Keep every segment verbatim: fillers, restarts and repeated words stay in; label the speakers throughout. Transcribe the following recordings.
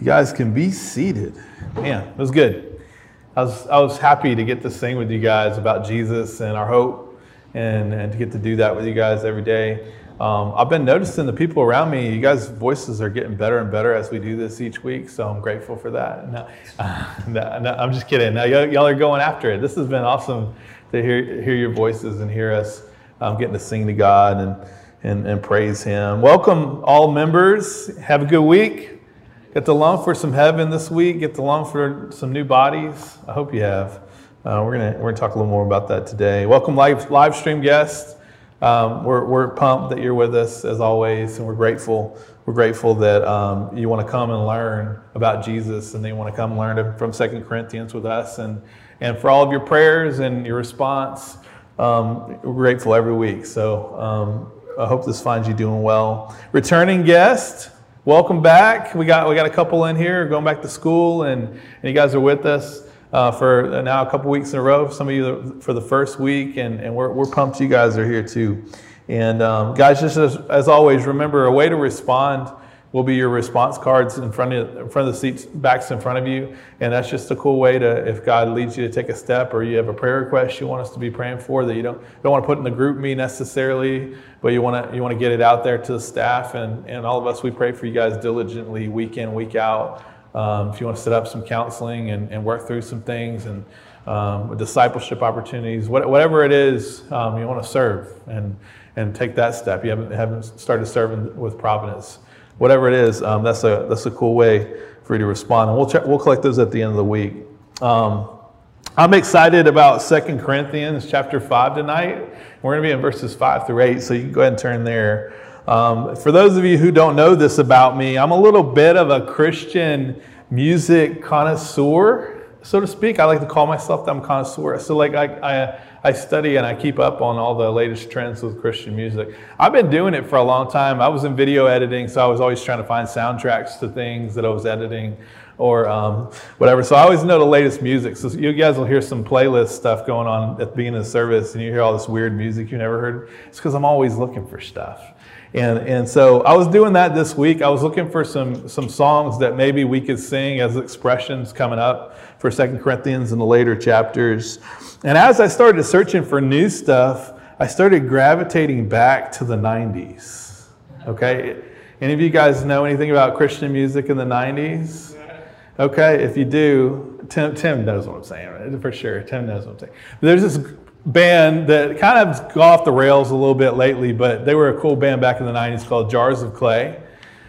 Speaker 1: You guys can be seated. Man, it was good. I was I was happy to get to sing with you guys about Jesus and our hope, and, and to get to do that with you guys every day. Um, I've been noticing the people around me, you guys' voices are getting better and better as we do this each week, so I'm grateful for that. No, uh, no, no, I'm just kidding. Now, y- y'all are going after it. This has been awesome to hear hear your voices and hear us um, getting to sing to God and, and, and praise Him. Welcome, all members. Have a good week. Get to long for some heaven this week. Get to long for some new bodies. I hope you have. Uh, we're gonna we're gonna talk a little more about that today. Welcome, live live stream guests. Um, we're we're pumped that you're with us as always, and we're grateful. We're grateful that um, you want to come and learn about Jesus, and then you want to come learn from Second Corinthians with us, and and for all of your prayers and your response. Um, we're grateful every week. So um, I hope this finds you doing well. Returning guest. Welcome back. We got we got a couple in here going back to school, and, and you guys are with us uh, for now a couple weeks in a row. Some of you for the first week, and, and we're we're pumped you guys are here too. And um, guys, just as, as always, remember a way to respond will be your response cards in front of in front of the seats, backs in front of you, and that's just a cool way to, if God leads you to take a step, or you have a prayer request you want us to be praying for that you don't don't want to put in the group me necessarily, but you want to you want to get it out there to the staff, and and all of us, we pray for you guys diligently week in, week out. Um, if you want to set up some counseling and, and work through some things and um, discipleship opportunities, what, whatever it is um, you want to serve and and take that step. You haven't haven't started serving with Providence. Whatever it is, um, that's a that's a cool way for you to respond, and we'll check, we'll collect those at the end of the week. Um, I'm excited about Second Corinthians chapter five tonight. We're going to be in verses five through eight, so you can go ahead and turn there. Um, for those of you who don't know this about me, I'm a little bit of a Christian music connoisseur, so to speak. I like to call myself that. I'm a connoisseur. So like I. I I study and I keep up on all the latest trends with Christian music. I've been doing it for a long time. I was in video editing, so I was always trying to find soundtracks to things that I was editing or um, whatever. So I always know the latest music. So you guys will hear some playlist stuff going on at the beginning of the service, and you hear all this weird music you never heard. It's because I'm always looking for stuff. And and so I was doing that this week. I was looking for some some songs that maybe we could sing as expressions coming up for Second Corinthians in the later chapters. And as I started searching for new stuff, I started gravitating back to the nineties. Okay? Any of you guys know anything about Christian music in the nineties? Okay, if you do, Tim, Tim knows what I'm saying, right? For sure. Tim knows what I'm saying. There's this band that kind of got off the rails a little bit lately, but they were a cool band back in the nineties called Jars of Clay.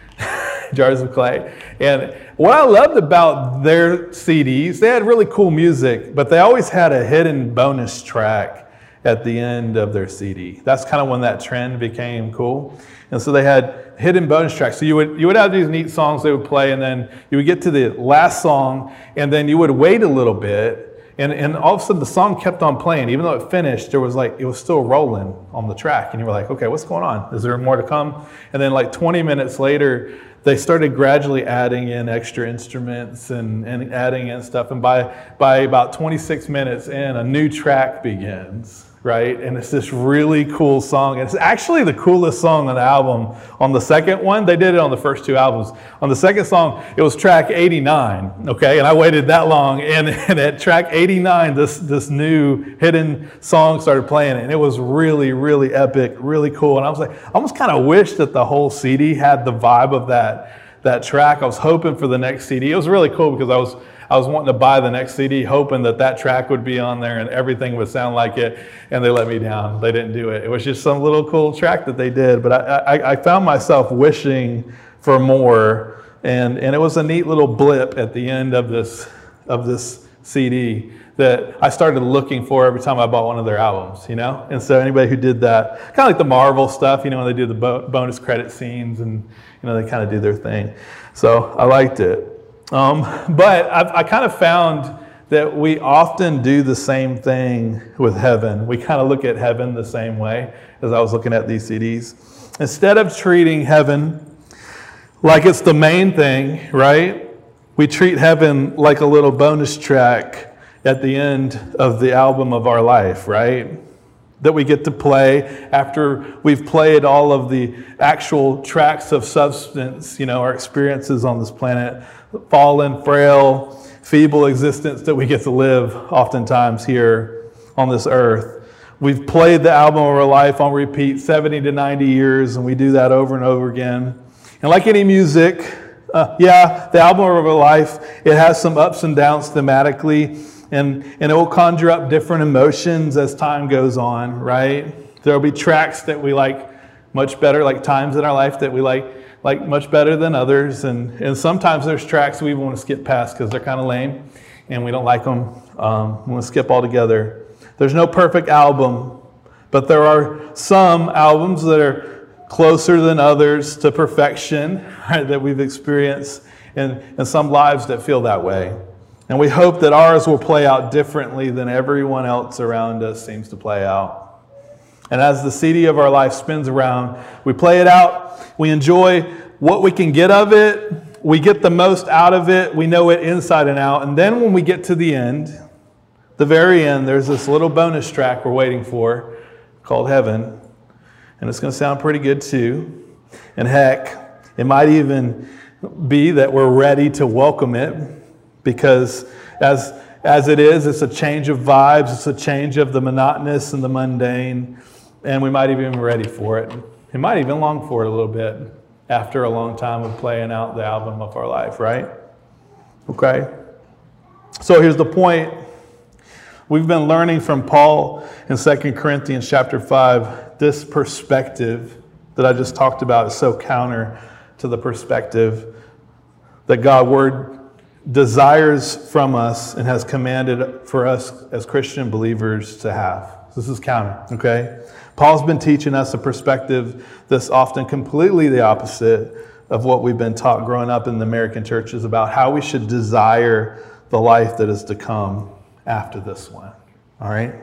Speaker 1: Jars of Clay. And what I loved about their C Ds, they had really cool music, but they always had a hidden bonus track at the end of their C D. That's kind of when that trend became cool. And so they had hidden bonus tracks. So you would you would have these neat songs they would play, and then you would get to the last song, and then you would wait a little bit, and, and all of a sudden the song kept on playing. Even though it finished, there was like, it was still rolling on the track. And you were like, okay, what's going on? Is there more to come? And then like twenty minutes later, they started gradually adding in extra instruments and, and adding in stuff. And by, by about twenty-six minutes in, a new track begins, right? And it's this really cool song. And it's actually the coolest song on the album. On the second one, they did it on the first two albums. On the second song, it was track eighty-nine, okay? And I waited that long. And, and at track eighty-nine, this, this new hidden song started playing. And it was really, really epic, really cool. And I was like, I almost kind of wish that the whole C D had the vibe of that, that track. I was hoping for the next C D. It was really cool because I was I was wanting to buy the next C D, hoping that that track would be on there and everything would sound like it, and they let me down. They didn't do it. It was just some little cool track that they did, but I, I, I found myself wishing for more, and, and it was a neat little blip at the end of this of this C D that I started looking for every time I bought one of their albums, you know? And so anybody who did that, kind of like the Marvel stuff, you know, when they do the bo- bonus credit scenes and, you know, they kind of do their thing. So I liked it. Um, but I've, I kind of found that we often do the same thing with heaven. We kind of look at heaven the same way as I was looking at these C Ds. Instead of treating heaven like it's the main thing, right? We treat heaven like a little bonus track at the end of the album of our life, right? That we get to play after we've played all of the actual tracks of substance, you know, our experiences on this planet. fallen, frail, feeble existence that we get to live oftentimes here on this earth. We've played the album of our life on repeat seventy to ninety years, and we do that over and over again. And like any music, uh, yeah, the album of our life, it has some ups and downs thematically, and, and it will conjure up different emotions as time goes on, right? There will be tracks that we like much better, like times in our life that we like like much better than others. And, and sometimes there's tracks we want to skip past because they're kind of lame and we don't like them. Um, we want to skip altogether. There's no perfect album, but there are some albums that are closer than others to perfection, right, that we've experienced, and, and some lives that feel that way. And we hope that ours will play out differently than everyone else around us seems to play out. And as the C D of our life spins around, we play it out, we enjoy what we can get of it, we get the most out of it, we know it inside and out. And then when we get to the end, the very end, there's this little bonus track we're waiting for called Heaven. And it's going to sound pretty good too. And heck, it might even be that we're ready to welcome it, because as, as it is, it's a change of vibes, it's a change of the monotonous and the mundane, and we might even be ready for it. We might even long for it a little bit after a long time of playing out the album of our life, right? Okay. So here's the point. We've been learning from Paul in Second Corinthians chapter five, this perspective that I just talked about is so counter to the perspective that God's word desires from us and has commanded for us as Christian believers to have. This is counter, okay? Paul's been teaching us a perspective that's often completely the opposite of what we've been taught growing up in the American churches about how we should desire the life that is to come after this one, all right?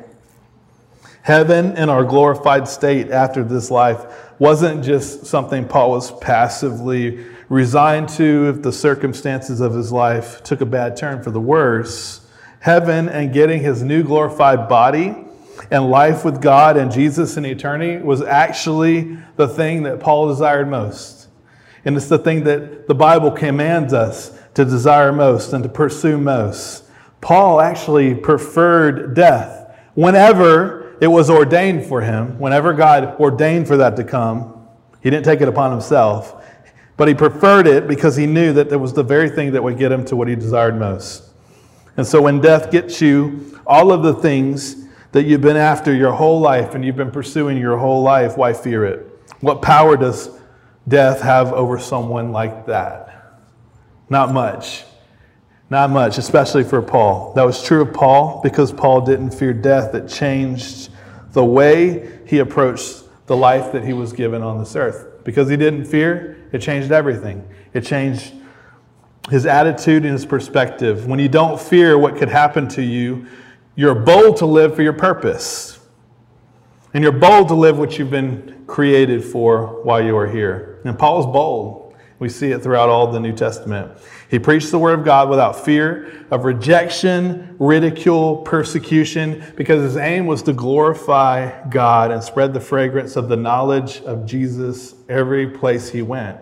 Speaker 1: Heaven and our glorified state after this life wasn't just something Paul was passively resigned to if the circumstances of his life took a bad turn for the worse. Heaven and getting his new glorified body and life with God and Jesus in eternity was actually the thing that Paul desired most. And it's the thing that the Bible commands us to desire most and to pursue most. Paul actually preferred death whenever it was ordained for him, whenever God ordained for that to come. He didn't take it upon himself, but he preferred it because he knew that it was the very thing that would get him to what he desired most. And so when death gets you all of the things that you've been after your whole life and you've been pursuing your whole life, why fear it? What power does death have over someone like that? Not much. Not much, especially for Paul. That was true of Paul because Paul didn't fear death. It changed the way he approached the life that he was given on this earth. Because he didn't fear, it changed everything. It changed his attitude and his perspective. When you don't fear what could happen to you, you're bold to live for your purpose. And you're bold to live what you've been created for while you are here. And Paul's bold. We see it throughout all the New Testament. He preached the word of God without fear of rejection, ridicule, persecution, because his aim was to glorify God and spread the fragrance of the knowledge of Jesus every place he went.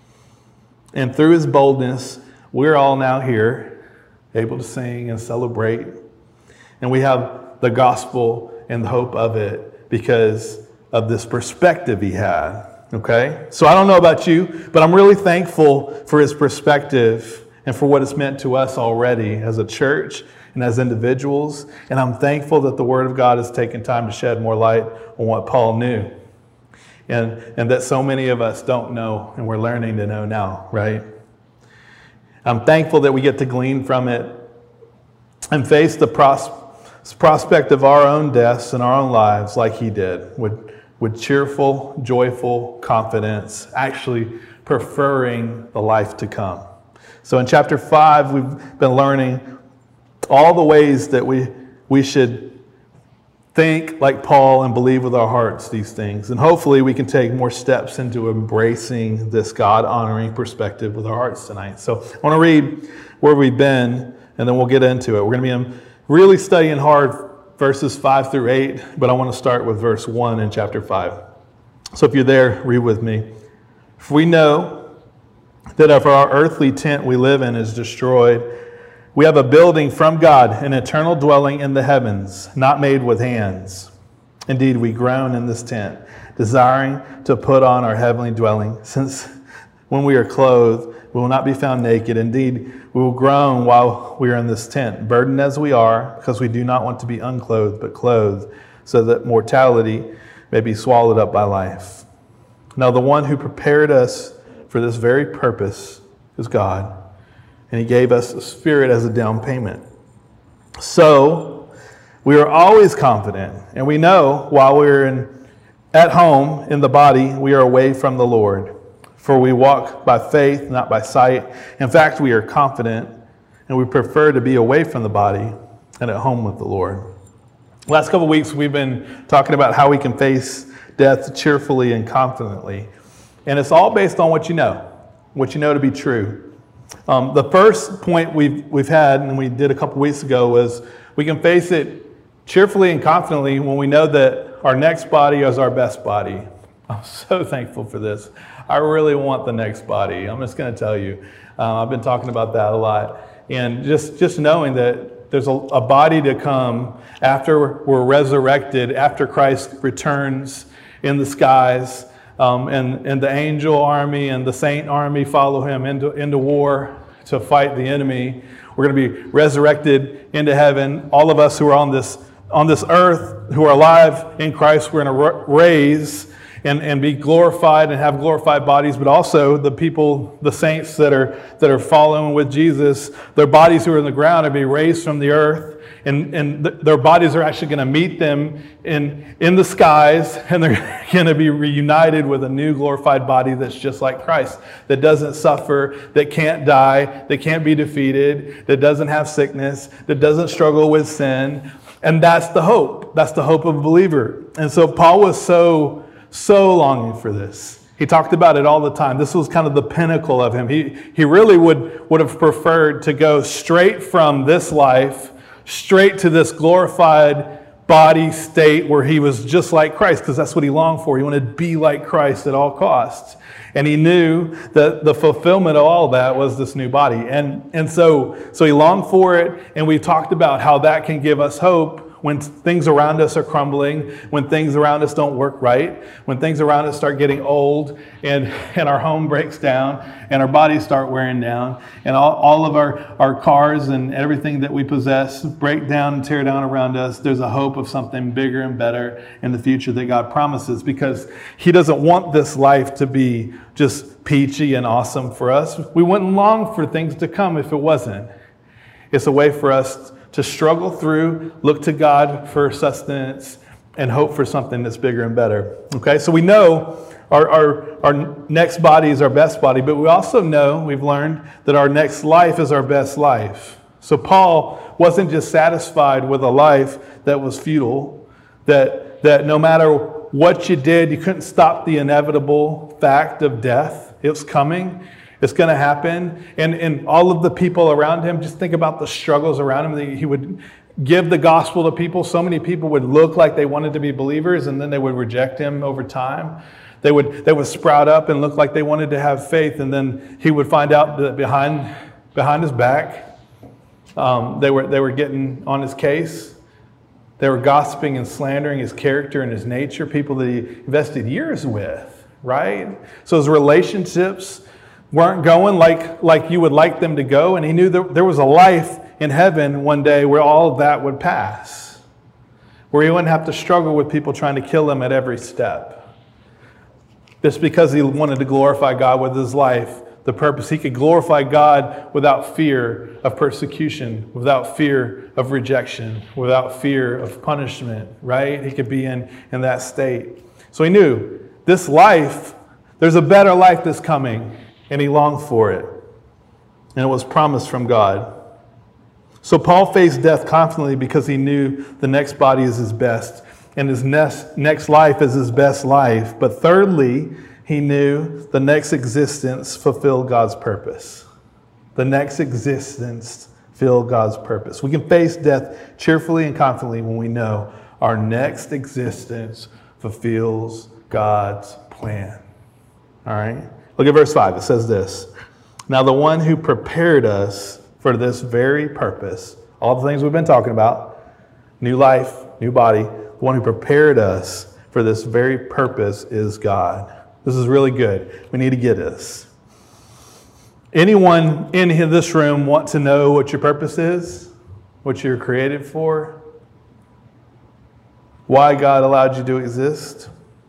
Speaker 1: And through his boldness, we're all now here, able to sing and celebrate. And we have the gospel and the hope of it because of this perspective he had. Okay? So I don't know about you, but I'm really thankful for his perspective and for what it's meant to us already as a church and as individuals. And I'm thankful that the Word of God has taken time to shed more light on what Paul knew. And, and that so many of us don't know, and we're learning to know now, right? I'm thankful that we get to glean from it and face the pros- prospect of our own deaths and our own lives like he did, with, with cheerful, joyful confidence, actually preferring the life to come. So in chapter five, we've been learning all the ways that we, we should think like Paul and believe with our hearts these things. And hopefully we can take more steps into embracing this God-honoring perspective with our hearts tonight. So I want to read where we've been, and then we'll get into it. We're going to be really studying hard verses five through eight, but I want to start with verse one in chapter five. So if you're there, read with me. For we know that if our earthly tent we live in is destroyed, we have a building from God, an eternal dwelling in the heavens, not made with hands. Indeed, we groan in this tent, desiring to put on our heavenly dwelling, since when we are clothed, we will not be found naked. Indeed, we will groan while we are in this tent, burdened as we are, because we do not want to be unclothed, but clothed, so that mortality may be swallowed up by life. Now, the one who prepared us for this very purpose is God, and he gave us the Spirit as a down payment. So, we are always confident, and we know while we're in, at home in the body, we are away from the Lord. For we walk by faith, not by sight. In fact, we are confident, and we prefer to be away from the body and at home with the Lord. Last couple of weeks, we've been talking about how we can face death cheerfully and confidently. And it's all based on what you know, what you know to be true. Um, the first point we've, we've had, and we did a couple weeks ago, was we can face it cheerfully and confidently when we know that our next body is our best body. I'm so thankful for this. I really want the next body. I'm just going to tell you. Uh, I've been talking about that a lot. And just, just knowing that there's a, a body to come after we're resurrected, after Christ returns in the skies, um, and, and the angel army and the saint army follow him into, into war to fight the enemy. We're going to be resurrected into heaven. All of us who are on this, on this earth, who are alive in Christ, we're going to raise And, and be glorified and have glorified bodies, but also the people, the saints that are that are following with Jesus, their bodies who are in the ground are be raised from the earth, and, and th- their bodies are actually going to meet them in, in the skies, and they're going to be reunited with a new glorified body that's just like Christ, that doesn't suffer, that can't die, that can't be defeated, that doesn't have sickness, that doesn't struggle with sin. And that's the hope. That's the hope of a believer. And so Paul was so So longing for this. He talked about it all the time. This was kind of the pinnacle of him. He, he really would, would have preferred to go straight from this life, straight to this glorified body state where he was just like Christ, because that's what he longed for. He wanted to be like Christ at all costs. And he knew that the fulfillment of all that was this new body. And, and so, so he longed for it, and we've talked about how that can give us hope when things around us are crumbling, when things around us don't work right, when things around us start getting old, and, and our home breaks down, and our bodies start wearing down, and all, all of our, our cars and everything that we possess break down and tear down around us, there's a hope of something bigger and better in the future that God promises, because he doesn't want this life to be just peachy and awesome for us. We wouldn't long for things to come if it wasn't. It's a way for us to struggle through, look to God for sustenance, and hope for something that's bigger and better. Okay, so we know our, our, our next body is our best body, but we also know, we've learned, that our next life is our best life. So Paul wasn't just satisfied with a life that was futile, that, that no matter what you did, you couldn't stop the inevitable fact of death. It was coming. It's going to happen. And, and all of the people around him, just think about the struggles around him. He would give the gospel to people. So many people would look like they wanted to be believers, and then they would reject him over time. They would, they would sprout up and look like they wanted to have faith, and then he would find out that behind, behind his back, um, they were, they were getting on his case. They were gossiping and slandering his character and his nature, people that he invested years with, right? So his relationships weren't going like, like you would like them to go, and he knew that there was a life in heaven one day where all of that would pass, where he wouldn't have to struggle with people trying to kill him at every step. Just because he wanted to glorify God with his life, the purpose, he could glorify God without fear of persecution, without fear of rejection, without fear of punishment, right? He could be in, in that state. So he knew this life, there's a better life that's coming. And he longed for it. And it was promised from God. So Paul faced death confidently because he knew the next body is his best. And his next, next life is his best life. But thirdly, he knew the next existence fulfilled God's purpose. The next existence fulfilled God's purpose. We can face death cheerfully and confidently when we know our next existence fulfills God's plan. All right? Look at verse five. It says this. Now the one who prepared us for this very purpose, all the things we've been talking about, new life, new body, the one who prepared us for this very purpose is God. This is really good. We need to get this. Anyone in this room want to know what your purpose is? What you're created for? Why God allowed you to exist?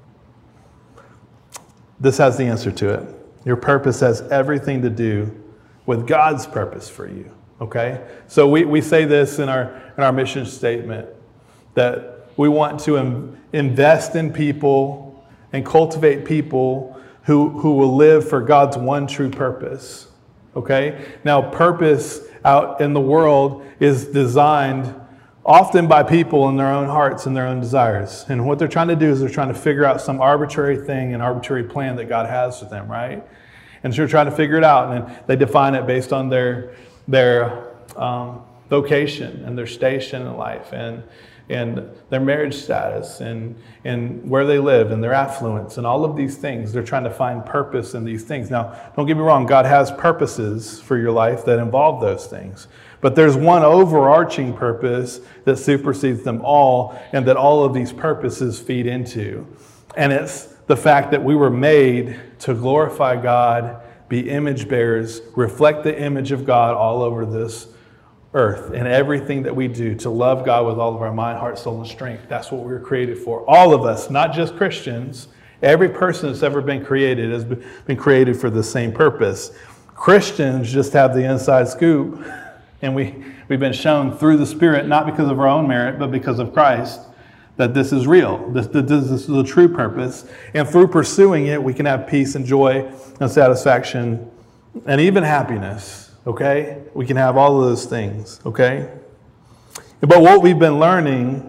Speaker 1: This has the answer to it. Your purpose has everything to do with God's purpose for you. Okay? So we, we say this in our in our mission statement, that we want to im- invest in people and cultivate people who, who will live for God's one true purpose. Okay? Now, purpose out in the world is designed often by people in their own hearts and their own desires. And what they're trying to do is they're trying to figure out some arbitrary thing, an arbitrary plan that God has for them, right? And so they're trying to figure it out, and they define it based on their their um, vocation and their station in life, and and their marriage status, and and where they live, and their affluence, and all of these things. They're trying to find purpose in these things. Now, don't get me wrong, God has purposes for your life that involve those things. But there's one overarching purpose that supersedes them all, and that all of these purposes feed into. And it's the fact that we were made to glorify God, be image bearers, reflect the image of God all over this earth, and everything that we do, to love God with all of our mind, heart, soul, and strength. That's what we were created for. All of us, not just Christians. Every person that's ever been created has been created for the same purpose. Christians just have the inside scoop, and we, we've been shown through the Spirit, not because of our own merit, but because of Christ, that this is real. This, this, this is the true purpose. And through pursuing it, we can have peace and joy and satisfaction and even happiness, okay? We can have all of those things, okay? But what we've been learning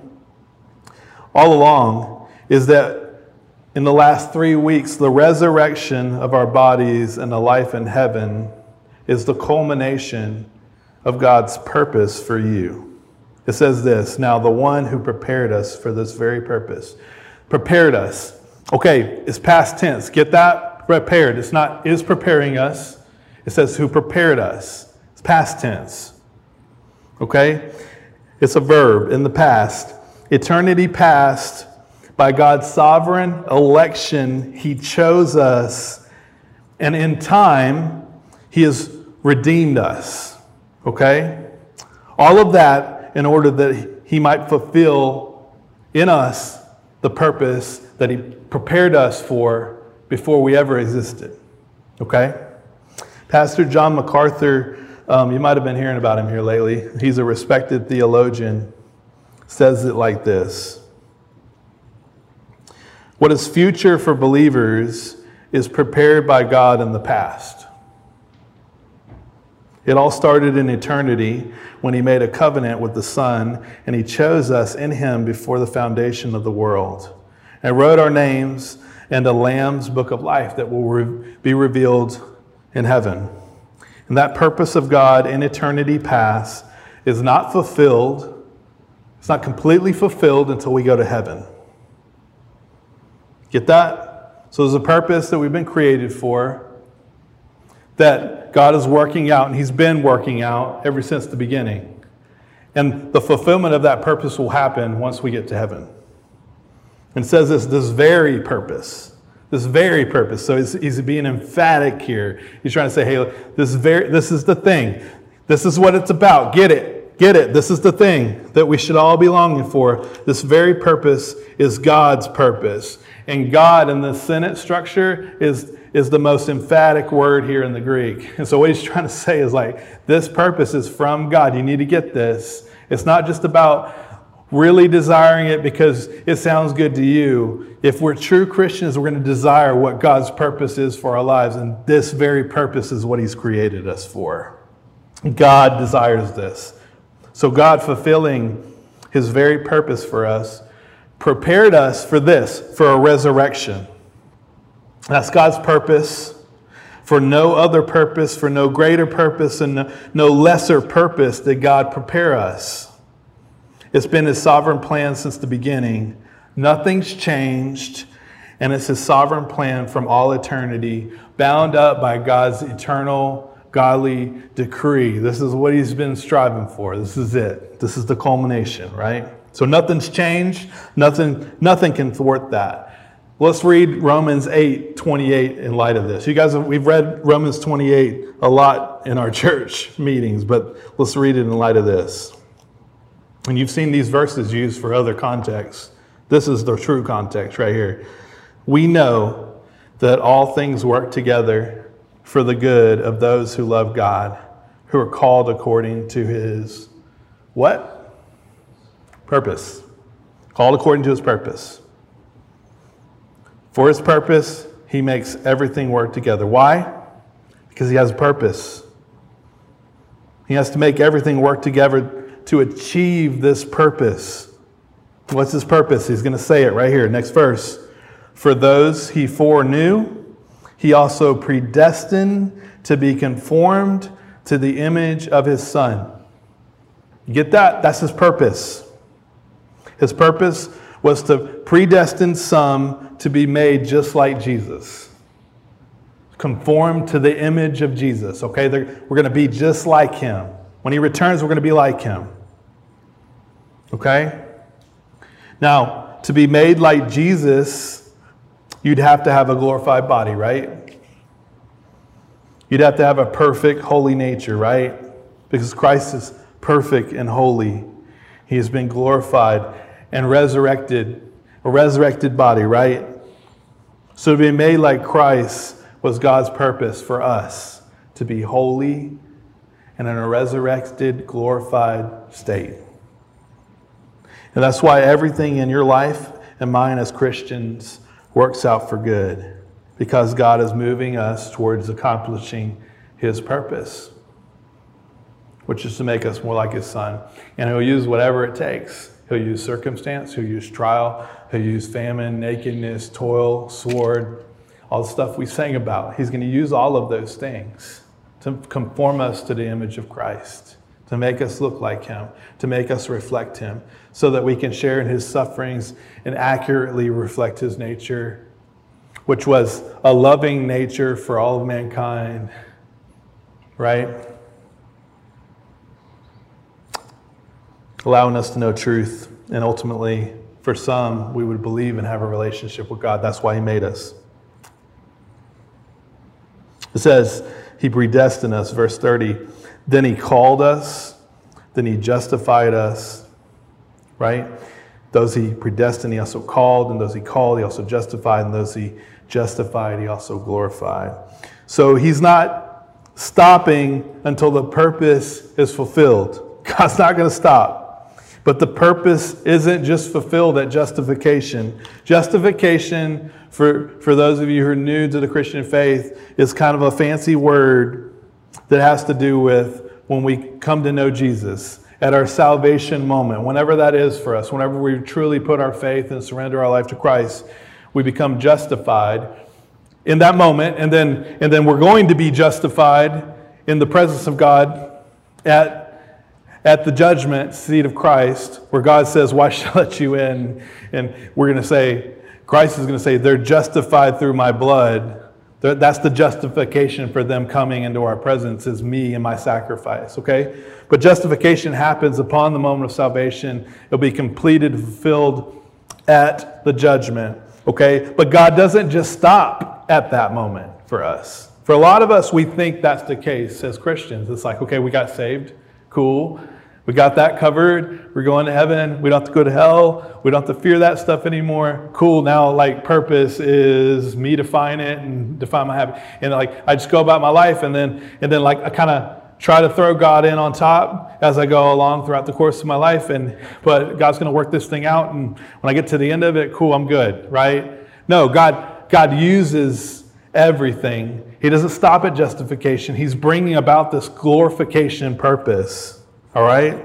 Speaker 1: all along is that in the last three weeks, the resurrection of our bodies and the life in heaven is the culmination of God's purpose for you. It says this, now the one who prepared us for this very purpose. Prepared us. Okay, it's past tense. Get that? Prepared. It's not is preparing us. It says who prepared us. It's past tense. Okay? It's a verb in the past. Eternity past, by God's sovereign election, He chose us. And in time, He has redeemed us. Okay? All of that in order that He might fulfill in us the purpose that He prepared us for before we ever existed. Okay? Pastor John MacArthur, um, you might have been hearing about him here lately. He's a respected theologian, says it like this. What is future for believers is prepared by God in the past. It all started in eternity when He made a covenant with the Son, and He chose us in Him before the foundation of the world, and wrote our names in the Lamb's book of life that will re- be revealed in heaven. And that purpose of God in eternity past is not fulfilled. It's not completely fulfilled until we go to heaven. Get that? So there's a purpose that we've been created for, that God is working out, and He's been working out ever since the beginning. And the fulfillment of that purpose will happen once we get to heaven. And it says this, this very purpose, this very purpose. So he's, he's being emphatic here. He's trying to say, hey, this, very, this is the thing. This is what it's about. Get it. Get it. This is the thing that we should all be longing for. This very purpose is God's purpose. And God in the sentence structure is is the most emphatic word here in the Greek. And so what he's trying to say is like, this purpose is from God. You need to get this. It's not just about really desiring it because it sounds good to you. If we're true Christians, we're going to desire what God's purpose is for our lives. And this very purpose is what He's created us for. God desires this. So God, fulfilling His very purpose for us, prepared us for this, for a resurrection. That's God's purpose. For no other purpose, for no greater purpose, and no lesser purpose did God prepare us. It's been His sovereign plan since the beginning. Nothing's changed, and it's His sovereign plan from all eternity, bound up by God's eternal godly decree. This is what he's been striving for. This is it. This is the culmination, right? So nothing's changed. Nothing, nothing can thwart that. Let's read Romans eight twenty-eight in light of this. You guys, we've read Romans twenty-eight a lot in our church meetings, but let's read it in light of this. And you've seen these verses used for other contexts. This is the true context right here. We know that all things work together for the good of those who love God, who are called according to his what? Purpose. Called according to his purpose. For his purpose, he makes everything work together. Why? Because he has a purpose. He has to make everything work together to achieve this purpose. What's his purpose? He's going to say it right here, next verse. For those he foreknew, he also predestined to be conformed to the image of his Son. You get that? That's his purpose. His purpose was to predestine some to be made just like Jesus. Conform to the image of Jesus, okay? They're, we're going to be just like him. When he returns, we're going to be like him. Okay? Now, to be made like Jesus, you'd have to have a glorified body, right? You'd have to have a perfect, holy nature, right? Because Christ is perfect and holy. He has been glorified and resurrected, a resurrected body, right? So to be made like Christ was God's purpose for us, to be holy and in a resurrected, glorified state. And that's why everything in your life and mine as Christians works out for good, because God is moving us towards accomplishing his purpose, which is to make us more like his Son. And he'll use whatever it takes. He'll use circumstance, he'll use trial, he'll use famine, nakedness, toil, sword, all the stuff we sang about. He's going to use all of those things to conform us to the image of Christ, to make us look like him, to make us reflect him, so that we can share in his sufferings and accurately reflect his nature, which was a loving nature for all of mankind, right? Allowing us to know truth, and ultimately, for some, we would believe and have a relationship with God. That's why he made us. It says, he predestined us, verse thirty. Then he called us, then he justified us, right? Those he predestined, he also called, and those he called, he also justified, and those he justified, he also glorified. So he's not stopping until the purpose is fulfilled. God's not going to stop. But the purpose isn't just fulfilled at justification. Justification, for, for those of you who are new to the Christian faith, is kind of a fancy word that has to do with when we come to know Jesus at our salvation moment, whenever that is for us, whenever we truly put our faith and surrender our life to Christ, we become justified in that moment, and then, and then we're going to be justified in the presence of God at At the judgment seat of Christ, where God says, why should I let you in? And we're going to say, Christ is going to say, they're justified through my blood. That's the justification for them coming into our presence, is me and my sacrifice, okay? But justification happens upon the moment of salvation. It'll be completed, fulfilled at the judgment, okay? But God doesn't just stop at that moment for us. For a lot of us, we think that's the case as Christians. It's like, okay, we got saved. Cool. We got that covered. We're going to heaven. We don't have to go to hell. We don't have to fear that stuff anymore. Cool. Now, like, purpose is me define it and define my habit. And like, I just go about my life, and then, and then like, I kind of try to throw God in on top as I go along throughout the course of my life. And, but God's going to work this thing out. And when I get to the end of it, cool, I'm good. Right? No, God, God uses everything. He doesn't stop at justification. He's bringing about this glorification purpose. All right?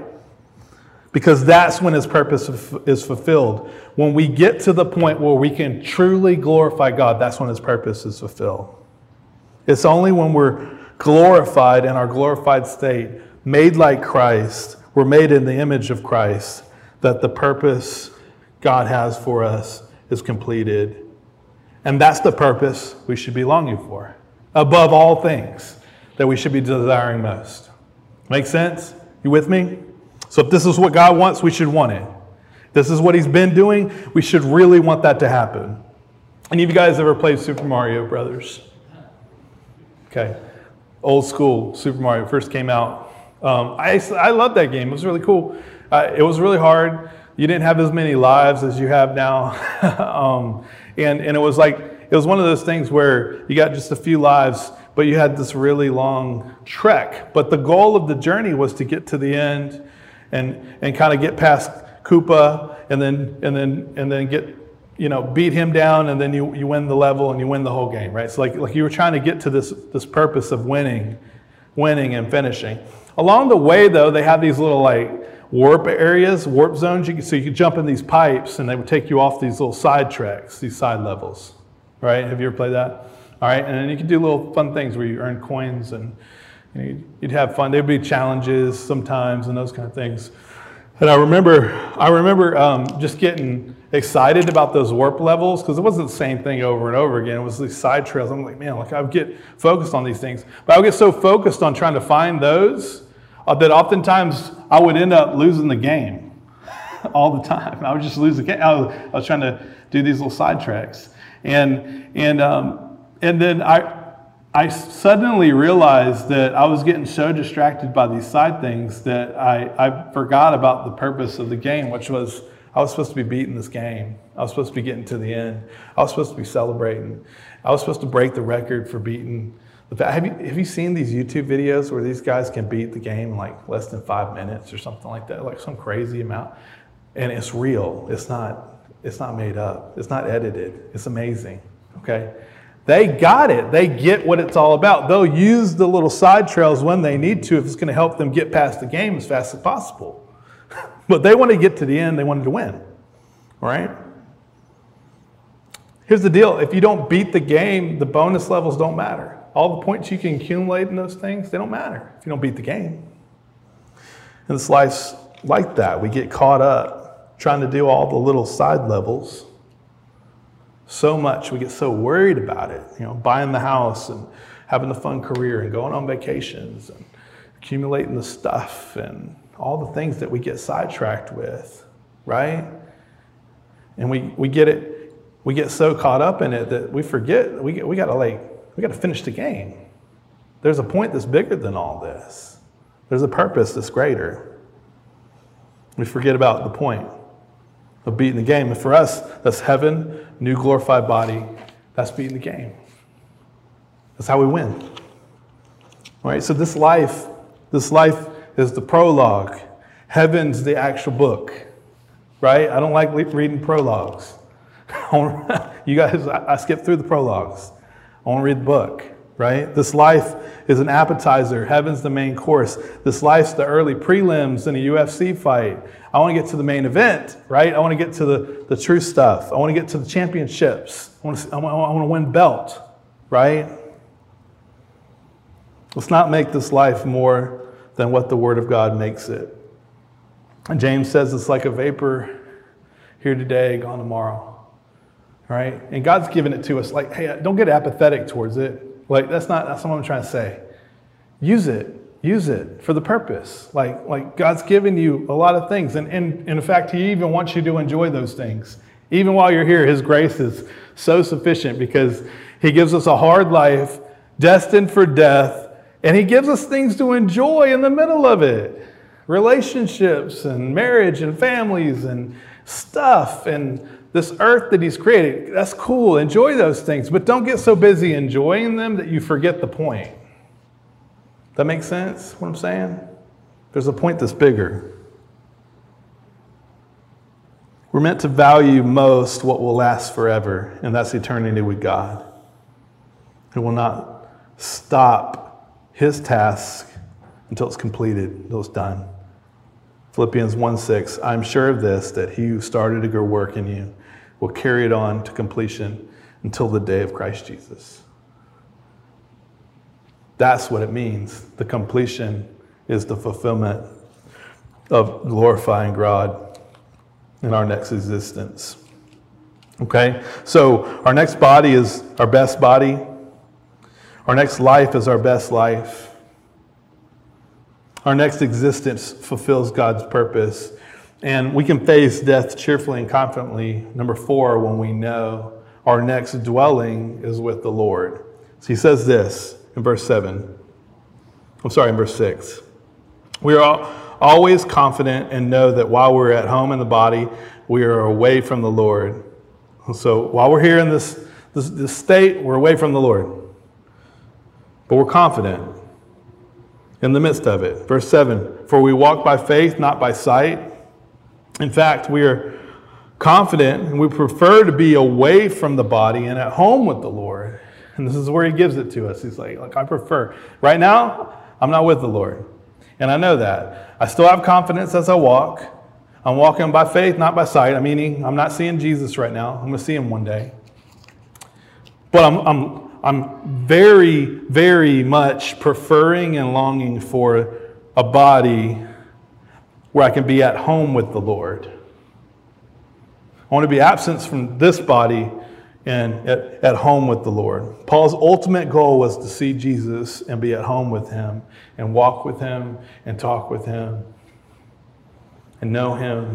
Speaker 1: Because that's when his purpose is fulfilled. When we get to the point where we can truly glorify God, that's when his purpose is fulfilled. It's only when we're glorified in our glorified state, made like Christ, we're made in the image of Christ, that the purpose God has for us is completed. And that's the purpose we should be longing for, above all things. that we should be desiring most. Make sense? You with me? So if this is what God wants, we should want it. If this is what he's been doing, we should really want that to happen. Any of you guys ever played Super Mario Brothers? Okay. Old school Super Mario first came out. Um, I, I loved that game. It was really cool. Uh, it was really hard. You didn't have as many lives as you have now. um, and, and it was like, it was one of those things where you got just a few lives, but you had this really long trek. But the goal of the journey was to get to the end and, and kind of get past Koopa and then, and then, and then get, you know, beat him down, and then you, you win the level and you win the whole game, right? So like, like you were trying to get to this, this purpose of winning, winning and finishing. Along the way, though, they have these little like warp areas, warp zones. You can, so you could jump in these pipes and they would take you off these little side tracks, these side levels, right? Have you ever played that? All right, and then you could do little fun things where you earn coins and you know, you'd have fun. There'd be challenges sometimes and those kind of things. And I remember, I remember um, just getting excited about those warp levels because it wasn't the same thing over and over again. It was these side trails. I'm like, man, like I would get focused on these things, but I would get so focused on trying to find those uh, that oftentimes I would end up losing the game all the time. I would just lose the game. I was, I was trying to do these little side tracks, and and um, and then I. I suddenly realized that I was getting so distracted by these side things that I, I forgot about the purpose of the game, which was I was supposed to be beating this game. I was supposed to be getting to the end. I was supposed to be celebrating. I was supposed to break the record for beating the. Have you have you seen these YouTube videos where these guys can beat the game in like less than five minutes or something like that, like some crazy amount? And it's real. It's not. It's not made up. It's not edited. It's amazing. Okay. They got it. They get what it's all about. They'll use the little side trails when they need to if it's going to help them get past the game as fast as possible. But they want to get to the end. They wanted to win. All right? Here's the deal. If you don't beat the game, the bonus levels don't matter. All the points you can accumulate in those things, they don't matter if you don't beat the game. And this life's like that. We get caught up trying to do all the little side levels. So much, we get so worried about it, you know, buying the house and having the fun career and going on vacations and accumulating the stuff and all the things that we get sidetracked with, right? And we, we get it, we get so caught up in it that we forget, we, we gotta like, we gotta finish the game. There's a point that's bigger than all this. There's a purpose that's greater. We forget about the point of beating the game. And for us, that's heaven, new glorified body. That's beating the game. That's how we win. All right, so this life, this life is the prologue. Heaven's the actual book, right? I don't like reading prologues. You guys, I skip through the prologues. I want to read the book, right? This life is an appetizer. Heaven's the main course. This life's the early prelims in a U F C fight. I want to get to the main event, right? I want to get to the, the true stuff. I want to get to the championships. I want to, I want, I want to win belt, right? Let's not make this life more than what the Word of God makes it. And James says it's like a vapor here today, gone tomorrow, right? And God's given it to us like, hey, don't get apathetic towards it. Like, that's not, that's not what I'm trying to say. Use it. Use it for the purpose. Like, like God's given you a lot of things. And, and, and in fact, He even wants you to enjoy those things. Even while you're here, His grace is so sufficient because He gives us a hard life destined for death. And He gives us things to enjoy in the middle of it. Relationships and marriage and families and stuff and this earth that He's created. That's cool. Enjoy those things. But don't get so busy enjoying them that you forget the point. That makes sense, what I'm saying? There's a point that's bigger. We're meant to value most what will last forever, and that's eternity with God. Who will not stop His task until it's completed, until it's done. Philippians one six, I'm sure of this, that He who started a good work in you will carry it on to completion until the day of Christ Jesus. That's what it means. The completion is the fulfillment of glorifying God in our next existence. Okay? So our next body is our best body. Our next life is our best life. Our next existence fulfills God's purpose. And we can face death cheerfully and confidently. Number four, when we know our next dwelling is with the Lord. So he says this in verse seven. I'm sorry, in verse six. We are always confident and know that while we're at home in the body, we are away from the Lord. So while we're here in this, this, this state, we're away from the Lord. But we're confident in the midst of it. Verse seven, for we walk by faith, not by sight. In fact, we are confident and we prefer to be away from the body and at home with the Lord. And this is where he gives it to us. He's like, look, I prefer. Right now, I'm not with the Lord. And I know that. I still have confidence as I walk. I'm walking by faith, not by sight. I mean, I'm not seeing Jesus right now. I'm going to see him one day. But I'm, I'm, I'm very, very much preferring and longing for a body where I can be at home with the Lord. I want to be absent from this body and at, at home with the Lord. Paul's ultimate goal was to see Jesus and be at home with him and walk with him and talk with him and know him.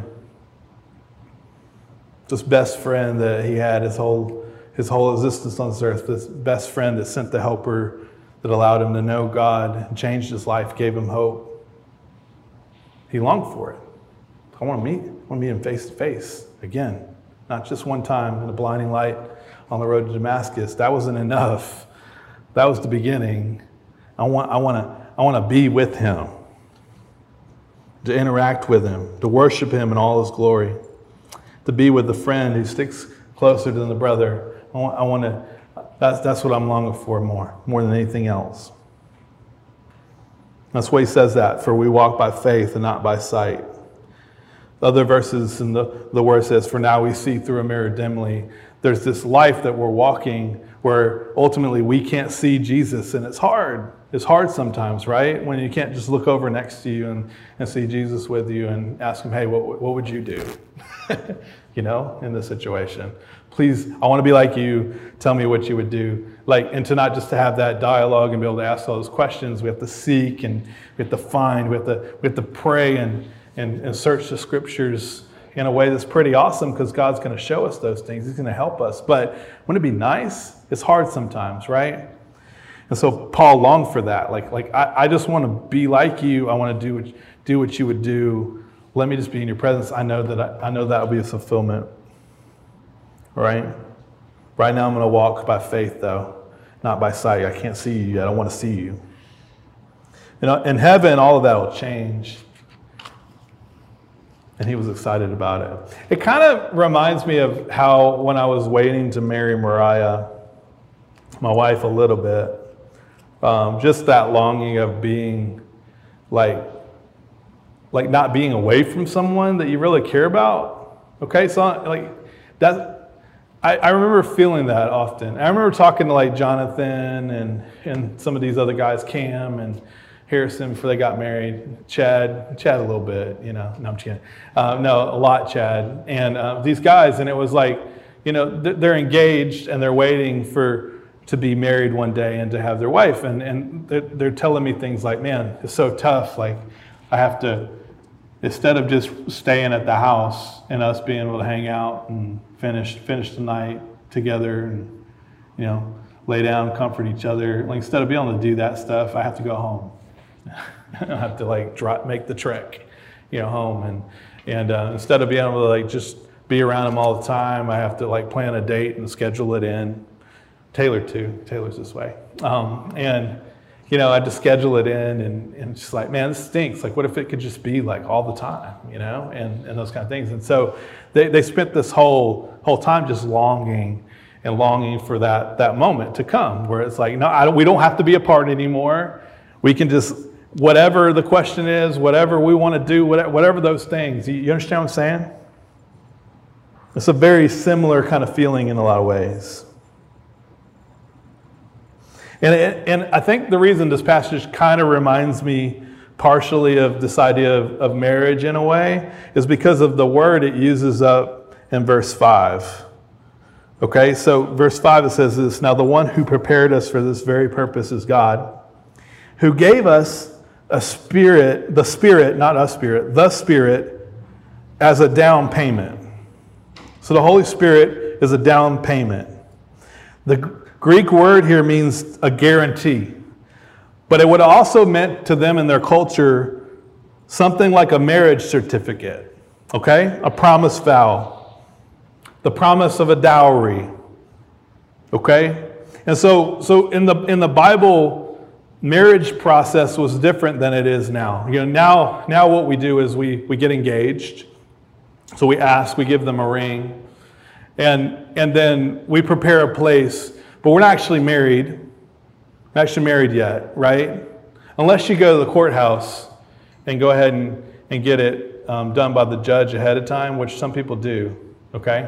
Speaker 1: This best friend that he had his whole, his whole existence on this earth, this best friend that sent the helper that allowed him to know God, changed his life, gave him hope. He longed for it. I want to meet, I want to meet him face to face again. Not just one time in a blinding light on the road to Damascus. That wasn't enough. That was the beginning. I want, I want to, I want to be with him, to interact with him, to worship him in all his glory, to be with the friend who sticks closer than the brother. I want, I want to. That's that's what I'm longing for more, more than anything else. That's why he says that. For we walk by faith and not by sight. Other verses in the, the word says, for now we see through a mirror dimly. There's this life that we're walking where ultimately we can't see Jesus, and it's hard. It's hard sometimes, right? When you can't just look over next to you and, and see Jesus with you and ask him, hey, what, what would you do? You know, in this situation. Please, I want to be like you. Tell me what you would do. Like, and to not just to have that dialogue and be able to ask all those questions. We have to seek and we have to find. We have to, we have to pray and And, and search the scriptures in a way that's pretty awesome because God's going to show us those things. He's going to help us. But wouldn't it be nice? It's hard sometimes, right? And so Paul longed for that. Like, like I, I just want to be like you. I want to do what, do what you would do. Let me just be in your presence. I know that I, I know that will be a fulfillment. Right? Right now I'm going to walk by faith, though, not by sight. I can't see you yet. I want to see you. You know, in heaven, all of that will change. And he was excited about it. It kind of reminds me of how when I was waiting to marry Mariah, my wife, a little bit, um, just that longing of being like, like not being away from someone that you really care about. Okay, so like that, I, I remember feeling that often. I remember talking to like Jonathan and and some of these other guys, Cam and Harrison, before they got married, Chad, Chad a little bit, you know, no, I'm just kidding. Uh, no, a lot, Chad. And uh, these guys, and it was like, you know, they're engaged and they're waiting for to be married one day and to have their wife. And, and they're, they're telling me things like, man, it's so tough. Like, I have to, instead of just staying at the house and us being able to hang out and finish, finish the night together and, you know, lay down, comfort each other. Like, instead of being able to do that stuff, I have to go home. I have to like drop, make the trek, you know, home, and and uh, instead of being able to like just be around them all the time, I have to like plan a date and schedule it in. Taylor too. Taylor's this way, um, and you know, I had to schedule it in, and and just like, man, this stinks. Like, what if it could just be like all the time, you know, and and those kind of things. And so they they spent this whole whole time just longing and longing for that that moment to come, where it's like, no, I don't, we don't have to be apart anymore. We can just, whatever the question is, whatever we want to do, whatever, whatever those things. You, you understand what I'm saying? It's a very similar kind of feeling in a lot of ways. And, it, and I think the reason this passage kind of reminds me partially of this idea of, of marriage in a way is because of the word it uses up in verse five. Okay, so verse five, it says this, now the one who prepared us for this very purpose is God, who gave us a spirit, the Spirit, not a spirit, the Spirit as a down payment. So the Holy Spirit is a down payment. The Greek word here means a guarantee. But it would also meant to them in their culture something like a marriage certificate, okay? A promise vow, the promise of a dowry, okay? And so, so in the in the Bible, marriage process was different than it is now. You know, now now what we do is we we get engaged. So we ask, we give them a ring, and and then we prepare a place, but we're not actually married. Not actually married yet, right? Unless you go to the courthouse and go ahead and, and get it um, done by the judge ahead of time, which some people do, okay?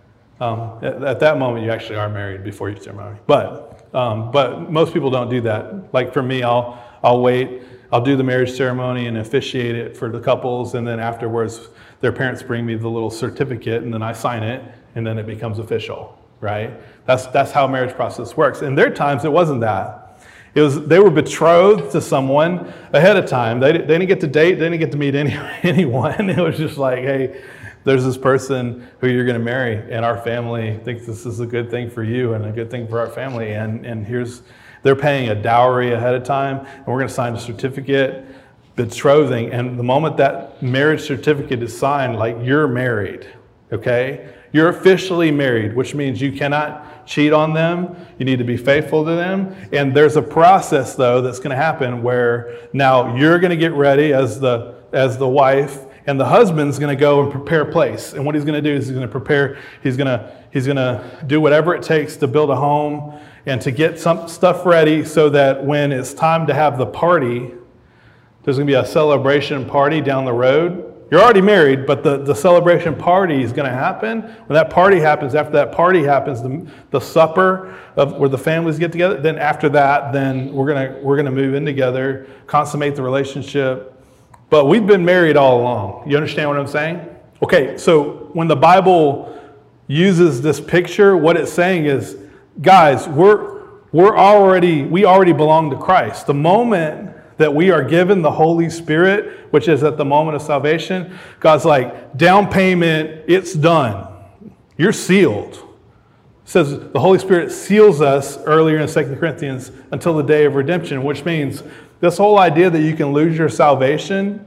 Speaker 1: Um, at, at that moment, you actually are married before your ceremony. But um, but most people don't do that. Like for me, I'll I'll wait. I'll do the marriage ceremony and officiate it for the couples, and then afterwards, their parents bring me the little certificate, and then I sign it, and then it becomes official, right? That's that's how marriage process works. In their times, it wasn't that. It was, they were betrothed to someone ahead of time. They, they didn't get to date. They didn't get to meet any, anyone. It was just like, hey, there's this person who you're going to marry, and our family thinks this is a good thing for you and a good thing for our family. And, and here's, they're paying a dowry ahead of time, and we're going to sign a certificate, betrothing. And the moment that marriage certificate is signed, like you're married, okay? You're officially married, which means you cannot cheat on them. You need to be faithful to them. And there's a process, though, that's going to happen where now you're going to get ready as the as the wife, and the husband's going to go and prepare a place. And what he's going to do is he's going to prepare. He's going to he's going to do whatever it takes to build a home and to get some stuff ready so that when it's time to have the party, there's going to be a celebration party down the road. You're already married, but the, the celebration party is going to happen. When that party happens, after that party happens, the, the supper of where the families get together, then after that, then we're going to we're going to move in together, consummate the relationship. But we've been married all along. You understand what I'm saying? Okay, so when the Bible uses this picture, what it's saying is, guys, we're we're already we already belong to Christ. The moment that we are given the Holy Spirit, which is at the moment of salvation, God's like, down payment, it's done. You're sealed. It says the Holy Spirit seals us earlier in Second Corinthians until the day of redemption, which means this whole idea that you can lose your salvation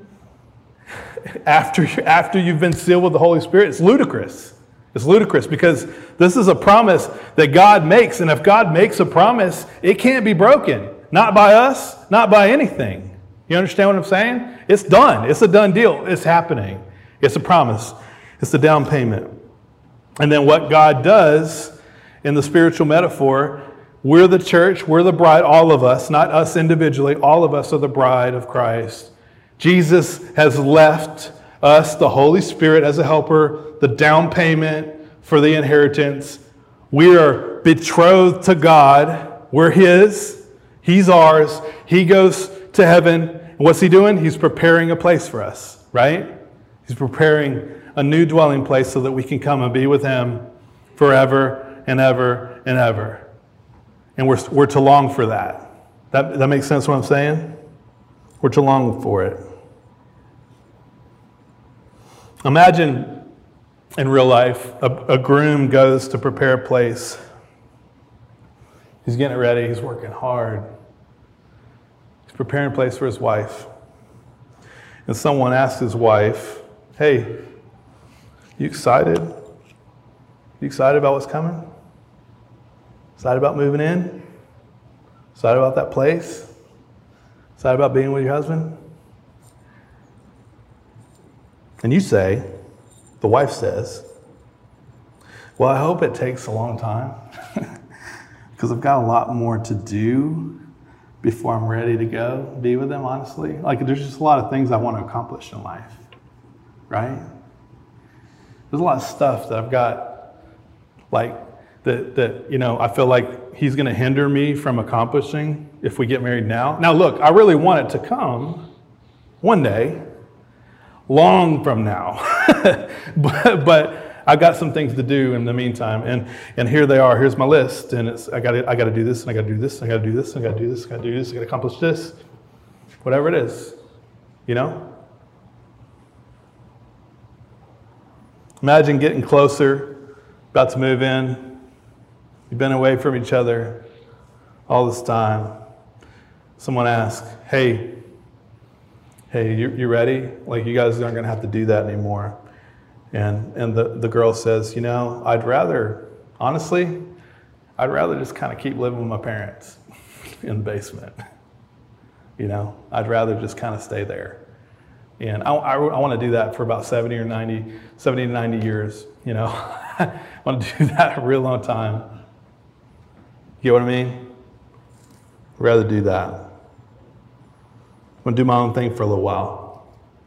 Speaker 1: after, after you've been sealed with the Holy Spirit, it's ludicrous. It's ludicrous because this is a promise that God makes, and if God makes a promise, it can't be broken. Not by us, not by anything. You understand what I'm saying? It's done. It's a done deal. It's happening. It's a promise. It's the down payment. And then what God does in the spiritual metaphor, we're the church, we're the bride, all of us, not us individually, all of us are the bride of Christ. Jesus has left us the Holy Spirit as a helper, the down payment for the inheritance. We are betrothed to God. We're His. He's ours. He goes to heaven. What's He doing? He's preparing a place for us, right? He's preparing a new dwelling place so that we can come and be with Him forever and ever and ever. And we're, we're to long for that. That. That makes sense what I'm saying? We're to long for it. Imagine in real life, a, a groom goes to prepare a place. He's getting it ready. He's working hard. He's preparing a place for his wife. And someone asks his wife, hey, you excited? You excited about what's coming? Excited about moving in? Excited about that place? Excited about being with your husband? And you say, the wife says, well, I hope it takes a long time because I've got a lot more to do before I'm ready to go be with them, honestly. Like, there's just a lot of things I want to accomplish in life, right? There's a lot of stuff that I've got, like, that, that you know, I feel like He's going to hinder me from accomplishing if we get married now. Now, look, I really want it to come one day, long from now. but, but I've got some things to do in the meantime, and and here they are. Here's my list, and it's I got I got to do this, and I got to do this, and I got to do this, and I got to do this, I got to do this, I got to accomplish this. Whatever it is, you know? Imagine getting closer, about to move in. You've been away from each other all this time. Someone asks, hey, hey, you, you ready? Like, you guys aren't going to have to do that anymore. And and the, the girl says, you know, I'd rather, honestly, I'd rather just kind of keep living with my parents in the basement. You know, I'd rather just kind of stay there. And I, I, I want to do that for about seventy or ninety, seventy to ninety years, you know. I want to do that a real long time. You get what I mean? I'd rather do that. I'm going to do my own thing for a little while.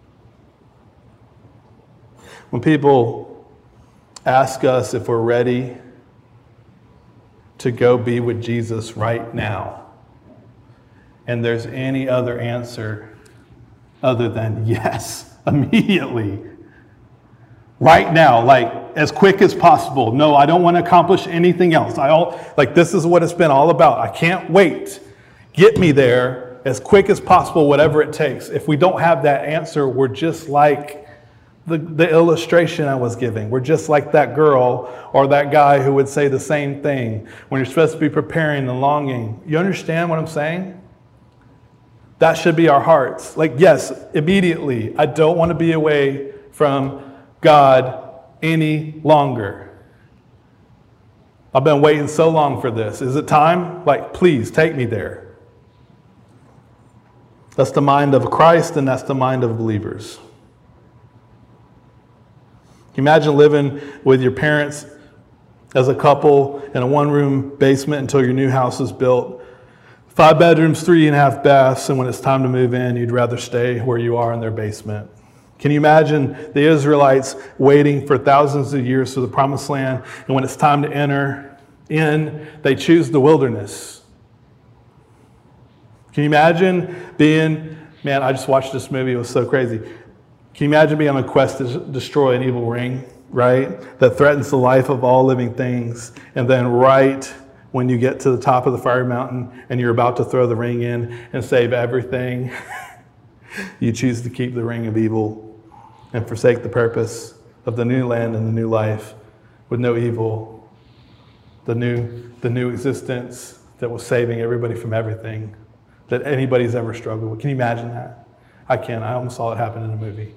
Speaker 1: When people ask us if we're ready to go be with Jesus right now, and there's any other answer other than yes, immediately, right now, like as quick as possible. No, I don't want to accomplish anything else. I all like this is what it's been all about. I can't wait. Get me there as quick as possible, whatever it takes. If we don't have that answer, we're just like the, the illustration I was giving. We're just like that girl or that guy who would say the same thing when you're supposed to be preparing and longing. You understand what I'm saying? That should be our hearts. Like, yes, immediately, I don't want to be away from God any longer. I've been waiting so long for this. Is it time? Like, please take me there. That's the mind of Christ, and that's the mind of believers. Can you imagine living with your parents as a couple in a one-room basement until your new house is built? Five bedrooms, three and a half baths, and when it's time to move in, you'd rather stay where you are in their basement. Can you imagine the Israelites waiting for thousands of years for the promised land, and when it's time to enter in, they choose the wilderness? Can you imagine being, man, I just watched this movie, it was so crazy. Can you imagine being on a quest to destroy an evil ring, right? That threatens the life of all living things, and then right when you get to the top of the fiery mountain and you're about to throw the ring in and save everything, you choose to keep the ring of evil and forsake the purpose of the new land and the new life with no evil, the new, the new existence that was saving everybody from everything that anybody's ever struggled with. Can you imagine that? I can. I almost saw it happen in a movie.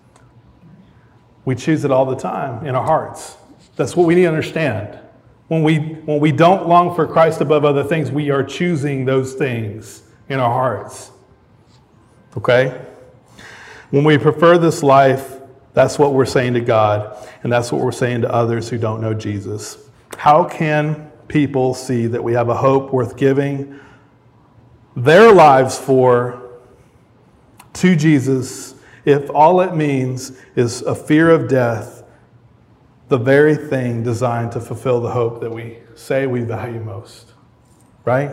Speaker 1: We choose it all the time in our hearts. That's what we need to understand. When we, when we don't long for Christ above other things, we are choosing those things in our hearts. Okay? When we prefer this life, that's what we're saying to God, and that's what we're saying to others who don't know Jesus. How can people see that we have a hope worth giving their lives for to Jesus if all it means is a fear of death, the very thing designed to fulfill the hope that we say we value most, right?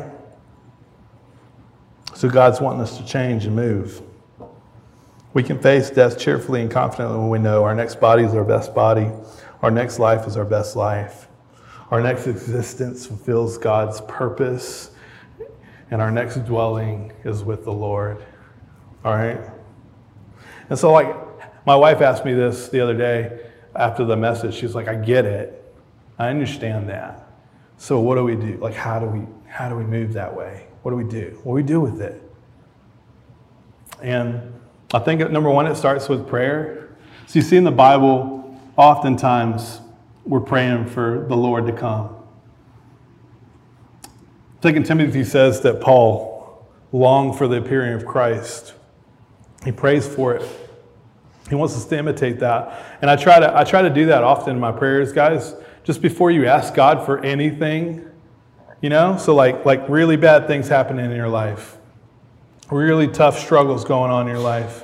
Speaker 1: So God's wanting us to change and move. We can face death cheerfully and confidently when we know our next body is our best body, our next life is our best life, our next existence fulfills God's purpose, and our next dwelling is with the Lord, all right? And so, like, my wife asked me this the other day, after the message. She's like, I get it. I understand that. So what do we do? Like, how do we how do we move that way? What do we do? What do we do with it? And I think, number one, it starts with prayer. So you see in the Bible, oftentimes we're praying for the Lord to come. Second Timothy says that Paul longed for the appearing of Christ. He prays for it. He wants us to imitate that. And I try to I try to do that often in my prayers, guys. Just before you ask God for anything, you know? So like like really bad things happening in your life. Really tough struggles going on in your life.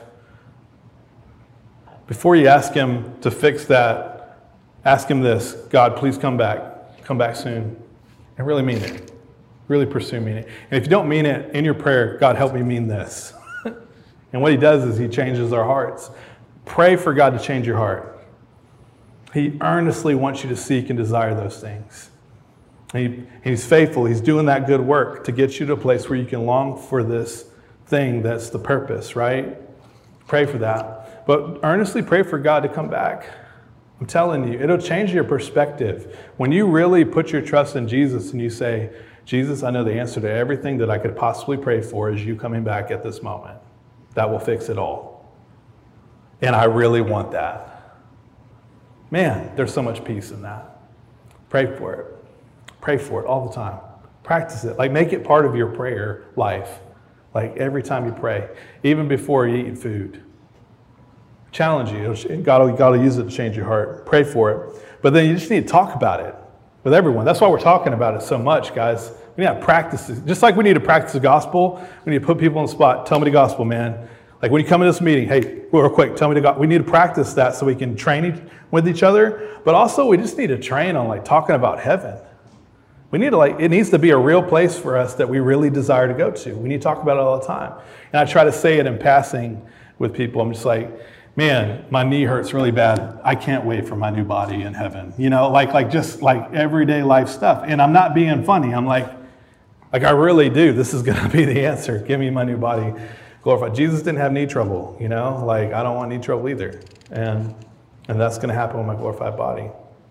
Speaker 1: Before you ask him to fix that, ask him this: God, please come back. Come back soon. And really mean it. Really pursue meaning it. And if you don't mean it in your prayer, God, help me mean this. And what he does is he changes our hearts. Pray for God to change your heart. He earnestly wants you to seek and desire those things. He, he's faithful. He's doing that good work to get you to a place where you can long for this thing that's the purpose, right? Pray for that. But earnestly pray for God to come back. I'm telling you, it'll change your perspective. When you really put your trust in Jesus and you say, Jesus, I know the answer to everything that I could possibly pray for is you coming back at this moment. That will fix it all. And I really want that. Man, there's so much peace in that. Pray for it. Pray for it all the time. Practice it. Like, make it part of your prayer life. Like, every time you pray, even before you eat food. Challenge you. God will, God will use it to change your heart. Pray for it. But then you just need to talk about it with everyone. That's why we're talking about it so much, guys. We need to practice it. Just like we need to practice the gospel, we need to put people on the spot. Tell me the gospel, man. Like, when you come to this meeting, hey, real quick, tell me the gospel. We need to practice that so we can train each, with each other. But also, we just need to train on, like, talking about heaven. We need to, like, it needs to be a real place for us that we really desire to go to. We need to talk about it all the time. And I try to say it in passing with people. I'm just like, man, my knee hurts really bad. I can't wait for my new body in heaven. You know, like, like just like everyday life stuff. And I'm not being funny. I'm like, like I really do. This is going to be the answer. Give me my new body glorified. Jesus didn't have knee trouble, you know, like I don't want knee trouble either. And, and that's going to happen with my glorified body.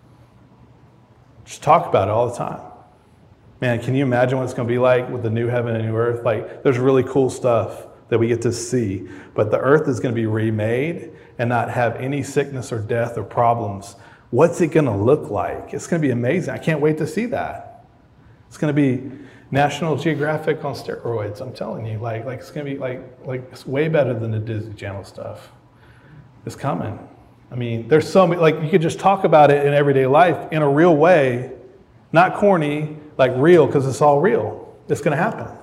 Speaker 1: Just talk about it all the time. Man, can you imagine what it's going to be like with the new heaven and new earth? Like, there's really cool stuff that we get to see. But the earth is going to be remade and not have any sickness or death or problems. What's it going to look like? It's going to be amazing. I can't wait to see that. It's going to be National Geographic on steroids. I'm telling you, like, like it's going to be like, like it's way better than the Disney Channel stuff. It's coming. I mean, there's so many, like you could just talk about it in everyday life in a real way, not corny, like real, because it's all real. It's going to happen.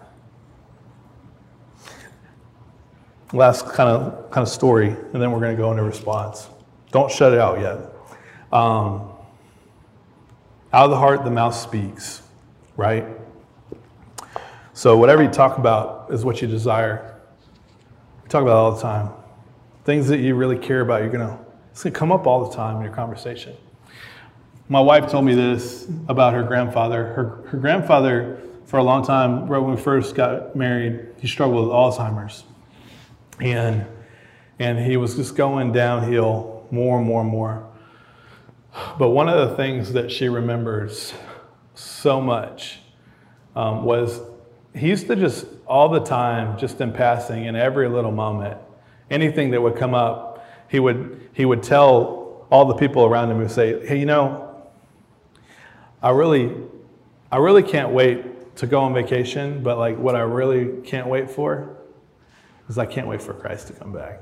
Speaker 1: Last kind of kind of story, and then we're going to go into response. Don't shut it out yet. Um, out of the heart, the mouth speaks, right? So whatever you talk about is what you desire. We talk about it all the time. Things that you really care about, you're gonna it's gonna come up all the time in your conversation. My wife told me this about her grandfather. Her her grandfather, for a long time, right when we first got married, he struggled with Alzheimer's. And and he was just going downhill more and more and more. But one of the things that she remembers so much um, was he used to just all the time, just in passing, in every little moment, anything that would come up, he would he would tell all the people around him, he would say, hey, you know, I really, I really can't wait to go on vacation, but like what I really can't wait for is I can't wait for Christ to come back.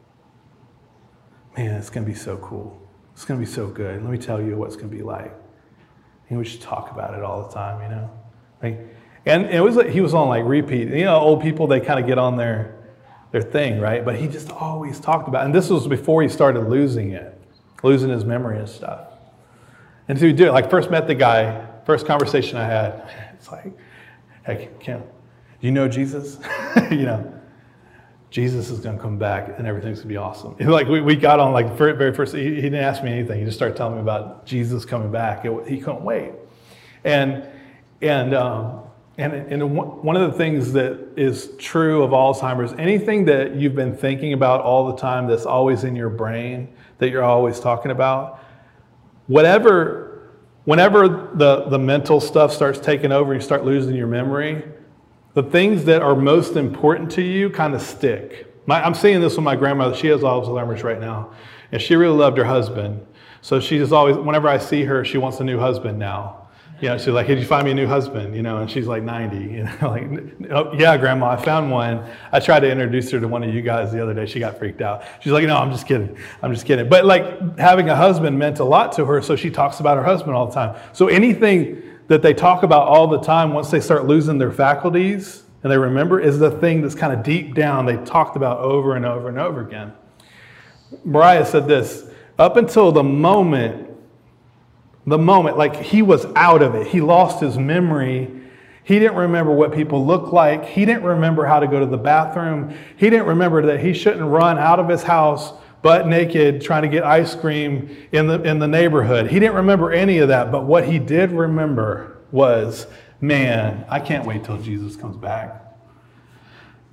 Speaker 1: Man, it's going to be so cool. It's going to be so good. Let me tell you what it's going to be like. And we should talk about it all the time, you know? Like, and it was like, he was on like repeat. You know, old people, they kind of get on their, their thing, right? But he just always talked about it. And this was before he started losing it, losing his memory and stuff. And so he did it. Like, first met the guy, first conversation I had, it's like, hey, Kim, you know Jesus? You know, Jesus is going to come back and everything's going to be awesome. And like we, we got on like very, very first, he, he didn't ask me anything. He just started telling me about Jesus coming back. It, he couldn't wait. And and um, and and one of the things that is true of Alzheimer's, anything that you've been thinking about all the time that's always in your brain, that you're always talking about, whatever, whenever the, the mental stuff starts taking over, you start losing your memory, the things that are most important to you kind of stick. My, I'm seeing this with my grandmother. She has Alzheimer's right now, and she really loved her husband. So she just always, whenever I see her, she wants a new husband now. You know, she's like, hey, did you find me a new husband? You know, and she's like ninety. You know, like, oh, yeah, Grandma, I found one. I tried to introduce her to one of you guys the other day. She got freaked out. She's like, no, I'm just kidding. I'm just kidding. But like having a husband meant a lot to her, so she talks about her husband all the time. So anything that they talk about all the time, once they start losing their faculties and they remember, is the thing that's kind of deep down they talked about over and over and over again. Mariah said this, up until the moment, the moment, like he was out of it, he lost his memory. He didn't remember what people looked like. He didn't remember how to go to the bathroom. He didn't remember that he shouldn't run out of his house butt naked trying to get ice cream in the in the neighborhood. He didn't remember any of that, but what he did remember was, man, I can't wait till Jesus comes back.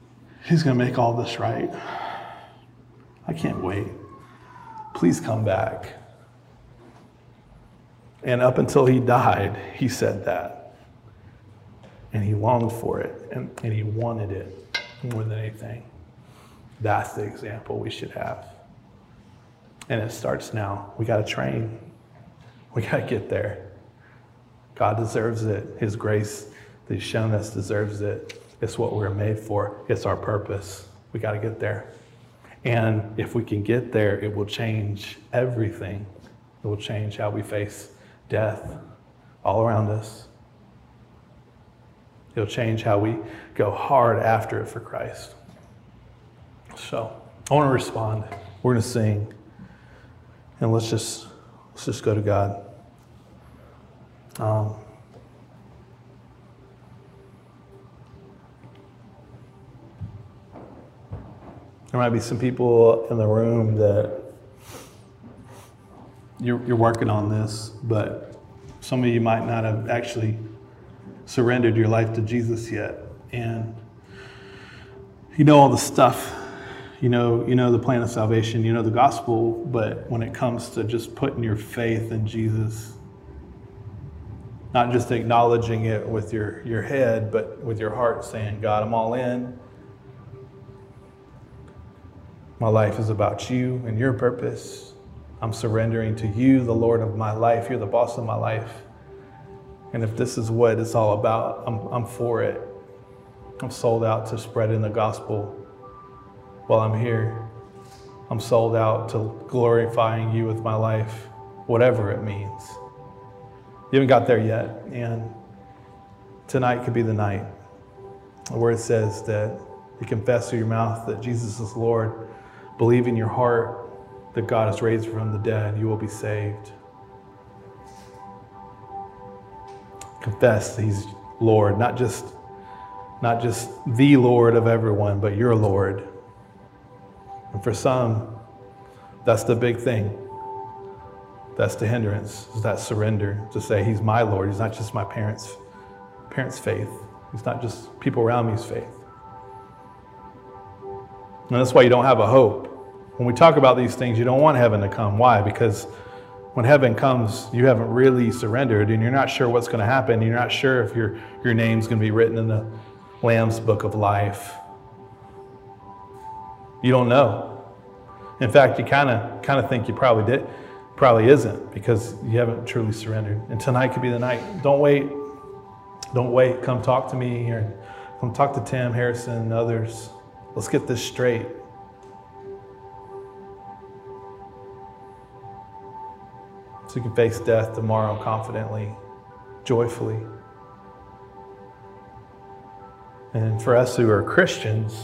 Speaker 1: He's going to make all this right. I can't wait. Please come back. And up until he died, he said that. And he longed for it, and, and he wanted it more than anything. That's the example we should have. And it starts now. We got to train. We got to get there. God deserves it. His grace that he's shown us deserves it. It's what we're made for. It's our purpose. We got to get there. And if we can get there, it will change everything. It will change how we face death all around us. It'll change how we go hard after it for Christ. So I want to respond. We're going to sing. And let's just let's just go to God. Um, there might be some people in the room that you're, you're working on this, but some of you might not have actually surrendered your life to Jesus yet. And you know all the stuff. You know, you know the plan of salvation, you know the gospel, but when it comes to just putting your faith in Jesus, not just acknowledging it with your, your head, but with your heart saying, God, I'm all in. My life is about you and your purpose. I'm surrendering to you, the Lord of my life. You're the boss of my life. And if this is what it's all about, I'm, I'm for it. I'm sold out to spreading the gospel. While I'm here, I'm sold out to glorifying you with my life, whatever it means. You haven't got there yet, and tonight could be the night where it says that you confess with your mouth that Jesus is Lord, believe in your heart that God has raised from the dead, you will be saved. Confess that he's Lord, not just, not just the Lord of everyone, but your Lord. And for some, that's the big thing. That's the hindrance, is that surrender to say he's my Lord. He's not just my parents' parents' faith. He's not just people around me's faith. And that's why you don't have a hope. When we talk about these things, you don't want heaven to come. Why? Because when heaven comes, you haven't really surrendered and you're not sure what's going to happen. You're not sure if your, your name's going to be written in the Lamb's book of life. You don't know. In fact, you kind of kind of think you probably did, probably isn't, because you haven't truly surrendered. And tonight could be the night. Don't wait. Don't wait. Come talk to me here. Come talk to Tim, Harrison, and others. Let's get this straight. So you can face death tomorrow confidently, joyfully. And for us who are Christians,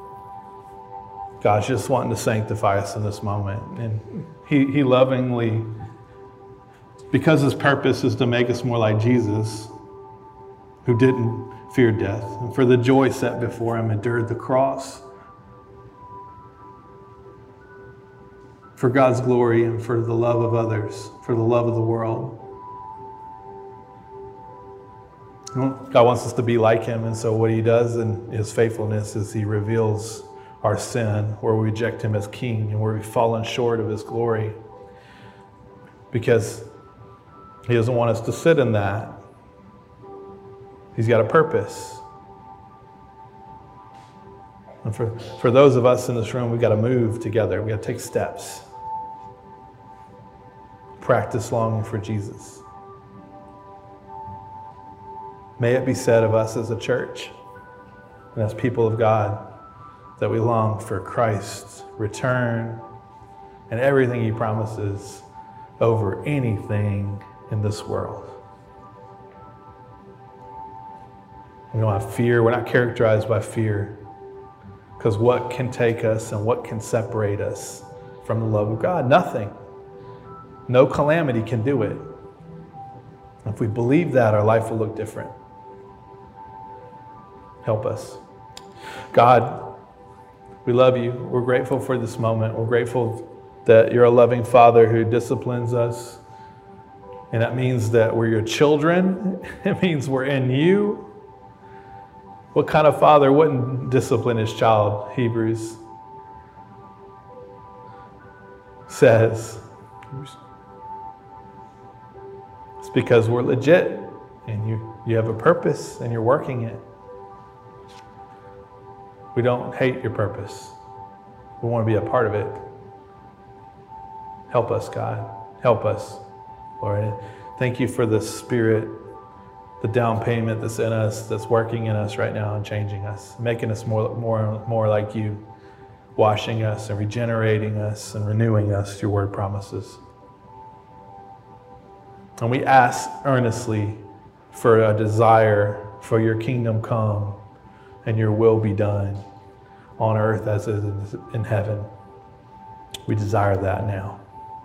Speaker 1: God's just wanting to sanctify us in this moment. And he, he lovingly, because his purpose is to make us more like Jesus, who didn't fear death, and for the joy set before him, endured the cross. For God's glory and for the love of others, for the love of the world. God wants us to be like him, and so what he does in his faithfulness is he reveals our sin, where we reject him as king and where we've fallen short of his glory. Because he doesn't want us to sit in that. He's got a purpose. And for, for those of us in this room, we've got to move together. We've got to take steps. Practice longing for Jesus. May it be said of us as a church and as people of God that we long for Christ's return and everything he promises over anything in this world. We don't have fear. We're not characterized by fear, because what can take us and what can separate us from the love of God? Nothing. No calamity can do it. If we believe that, our life will look different. Help us. God, we love you. We're grateful for this moment. We're grateful that you're a loving Father who disciplines us. And that means that we're your children. It means we're in you. What kind of father wouldn't discipline his child? Hebrews says. It's because we're legit and you, you have a purpose and you're working it. We don't hate your purpose. We want to be a part of it. Help us, God. Help us, Lord. Thank you for the Spirit, the down payment that's in us, that's working in us right now and changing us, making us more, more, more like you, washing us and regenerating us and renewing us, your word promises. And we ask earnestly for a desire for your kingdom come and your will be done on earth as it is in heaven. We desire that now.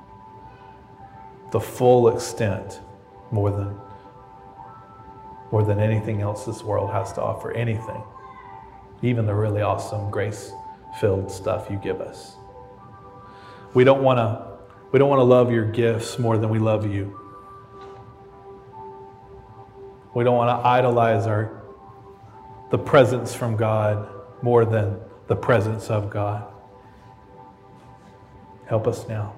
Speaker 1: The full extent, more than more than anything else this world has to offer, anything. Even the really awesome grace-filled stuff you give us. We don't want to we don't want to love your gifts more than we love you. We don't want to idolize our the presence from God more than the presence of God. Help us now.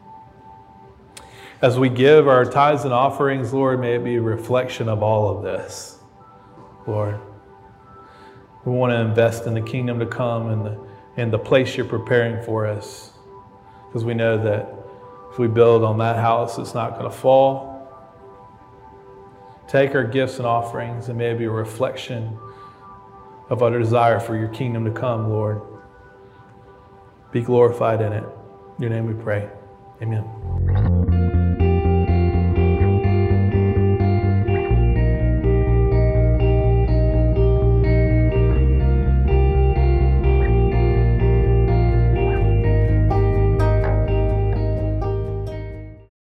Speaker 1: As we give our tithes and offerings, Lord, may it be a reflection of all of this, Lord. We want to invest in the kingdom to come and the, and the place you're preparing for us, because we know that if we build on that house, it's not going to fall. Take our gifts and offerings and may it be a reflection of our desire for your kingdom to come, Lord. Be glorified in it. In your name we pray. Amen.